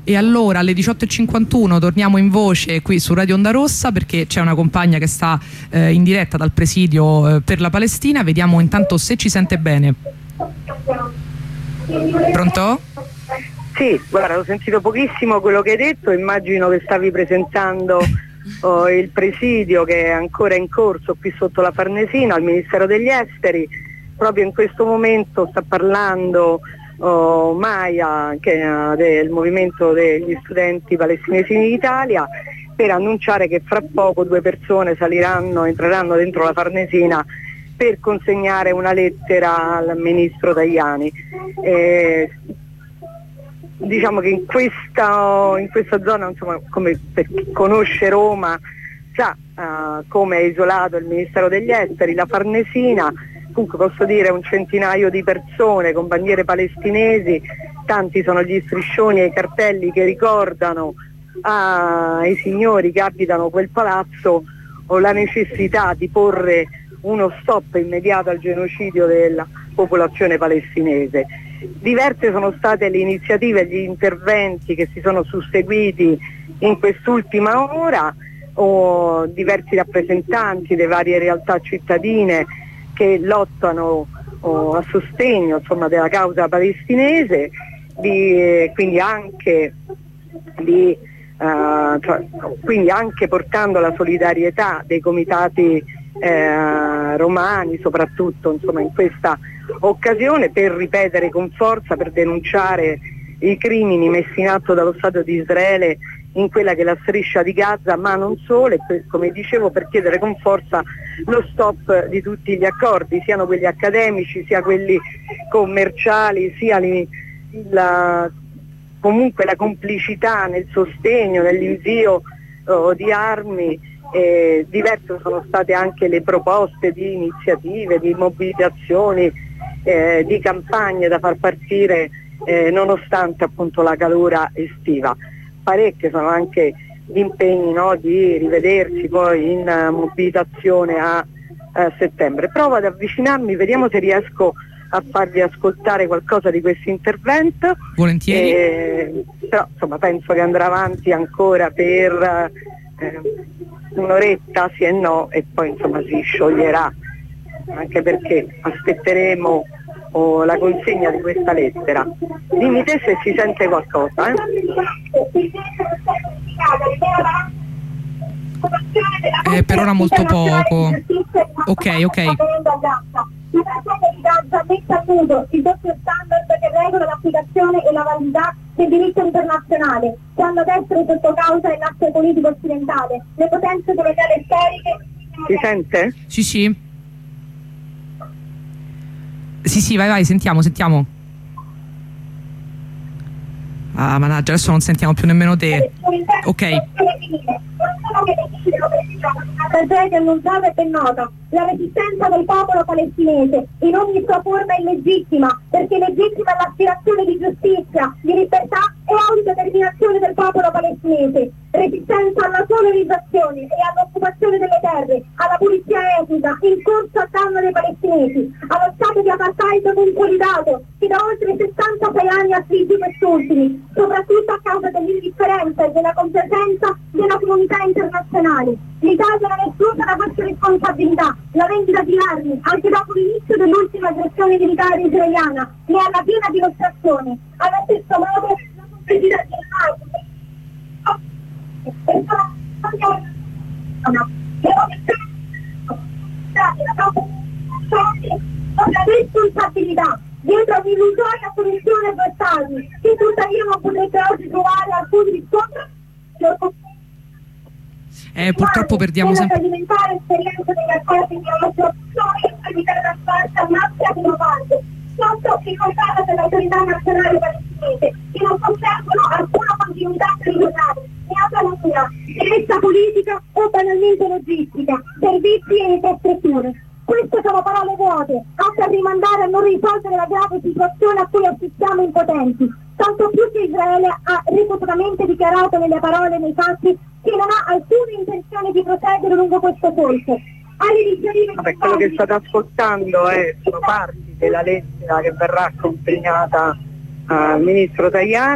E allora alle 18:51 torniamo in voce qui su Radio Onda Rossa, perché c'è una compagna che sta in diretta dal presidio per la Palestina. Vediamo intanto se ci sente bene. Pronto? Sì, guarda, ho sentito pochissimo quello che hai detto, immagino che stavi presentando il presidio che è ancora in corso qui sotto la Farnesina al Ministero degli Esteri. Proprio in questo momento sta parlando Maya, che è del movimento degli studenti palestinesi in Italia, per annunciare che fra poco 2 persone entreranno dentro la Farnesina per consegnare una lettera al ministro Tajani. Diciamo che in questa zona, insomma, come per chi conosce Roma sa come è isolato il Ministero degli Esteri, la Farnesina. Comunque posso dire un centinaio di persone con bandiere palestinesi, tanti sono gli striscioni e i cartelli che ricordano ai signori che abitano quel palazzo la necessità di porre uno stop immediato al genocidio della popolazione palestinese. Diverse sono state le iniziative e gli interventi che si sono susseguiti in quest'ultima ora, diversi rappresentanti delle varie realtà cittadine che lottano a sostegno, insomma, della causa palestinese, quindi anche portando la solidarietà dei comitati romani, soprattutto, insomma, in questa occasione, per ripetere con forza, per denunciare i crimini messi in atto dallo Stato di Israele in quella che è la striscia di Gaza, ma non solo, e come dicevo, per chiedere con forza lo stop di tutti gli accordi, siano quelli accademici, sia quelli commerciali, sia comunque la complicità nel sostegno, nell'invio di armi. Diverse sono state anche le proposte di iniziative, di mobilitazioni, di campagne da far partire nonostante appunto la calura estiva. Parecchie sono anche gli impegni, no, di rivedersi poi in mobilitazione a settembre. Provo ad avvicinarmi, vediamo se riesco a farvi ascoltare qualcosa di questo intervento. Volentieri. Però insomma penso che andrà avanti ancora per un'oretta, sì e no, e poi insomma si scioglierà, anche perché aspetteremo la consegna di questa lettera. Dimmi te se si sente qualcosa. Per ora molto poco. Ok. La tragedia di Gaza mette a nudo il doppio standard che regola l'applicazione e la validità del diritto internazionale, quando ad essere sotto causa è l'atto politico occidentale, le potenze coloniali e storiche. Si sente? Sì. Sì, vai, sentiamo. Ah, mannaggia, adesso non sentiamo più nemmeno te. Ok. Una tragedia annunciata e ben nota. La resistenza del popolo palestinese in ogni sua forma è legittima, perché legittima è l'aspirazione di giustizia, di libertà e autodeterminazione del popolo palestinese. Resistenza alla solarizzazione e all'occupazione delle terre, alla pulizia etnica in corso a danno dei palestinesi, allo stato di apartheid consolidato che da oltre 66 anni affligge quest'ultimi, soprattutto a causa dell'indifferenza e della complacenza della comunità internazionale. L'Italia non è esclusa da questa responsabilità. La vendita di armi, anche dopo l'inizio dell'ultima aggressione militare israeliana, ne è la piena dimostrazione. Allo stesso modo, la complessità di la responsabilità dietro un'illusoria soluzione per salvi, che tuttavia non potrebbe oggi trovare alcun riscontro. Purtroppo perdiamo sempre. Alimentare esperienza degli accordi di oggi per evitare la sparsa maschera di una parte, sotto il controllo dell'autorità nazionale palestinese, che non conservano alcuna continuità territoriale, né autonomia, diretta politica o banalmente logistica, servizi e infrastrutture. Queste sono parole vuote, atte a rimandare a non risolvere la grave situazione a cui assistiamo impotenti, tanto più che Israele ha ripetutamente dichiarato nelle parole e nei fatti che non ha alcuna intenzione di procedere lungo questo corso. Quello che state ascoltando sono parti della lettera che verrà consegnata al ministro Tajani,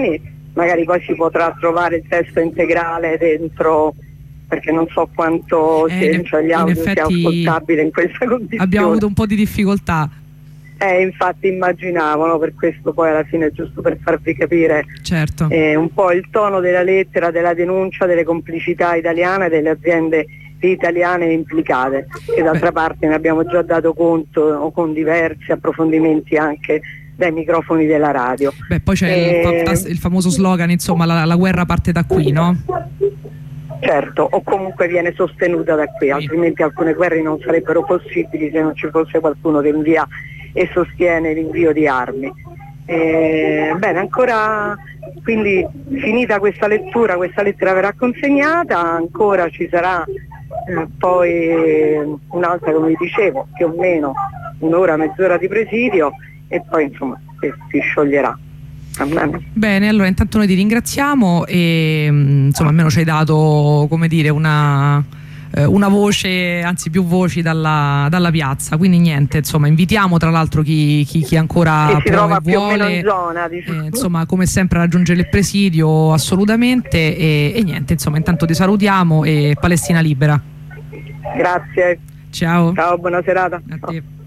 magari poi si potrà trovare il testo integrale dentro, perché non so quanto cioè gli audio sia ascoltabile in questa condizione. Abbiamo avuto un po' di difficoltà. Infatti immaginavo, no? Per questo poi alla fine, giusto per farvi capire certo. Un po' il tono della lettera, della denuncia delle complicità italiane e delle aziende italiane implicate, che d'altra parte ne abbiamo già dato conto con diversi approfondimenti anche dai microfoni della radio. Poi c'è il famoso slogan, insomma, la guerra parte da qui, no? Certo, o comunque viene sostenuta da qui, altrimenti alcune guerre non sarebbero possibili se non ci fosse qualcuno che invia e sostiene l'invio di armi. Bene, ancora, quindi finita questa lettura, questa lettera verrà consegnata, ancora ci sarà poi un'altra, come vi dicevo, più o meno un'ora, mezz'ora di presidio e poi insomma si scioglierà. Bene, allora intanto noi ti ringraziamo e insomma almeno ci hai dato, come dire, una voce, anzi più voci dalla piazza, quindi niente, insomma invitiamo tra l'altro chi ancora si trova vuole, più o meno in zona, diciamo. Insomma come sempre a raggiungere il presidio assolutamente e niente, insomma intanto ti salutiamo e Palestina libera. Grazie. Ciao. Ciao, buona serata. A te.